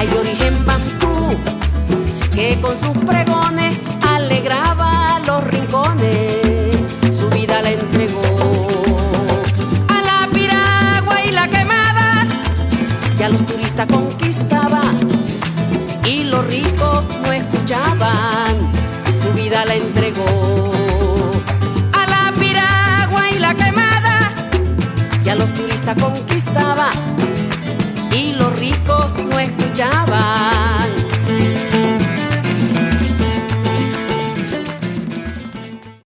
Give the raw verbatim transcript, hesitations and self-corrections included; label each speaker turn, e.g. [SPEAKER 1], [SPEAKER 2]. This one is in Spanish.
[SPEAKER 1] hay de origen bantú, que con sus pregones alegraba los rincones, su vida la entregó a la piragua y la quemada, que a los turistas conquistaba y los ricos no escuchaban, su vida la entregó a la piragua y la quemada, que a los turistas conquistaba y los ricos no escuchaban.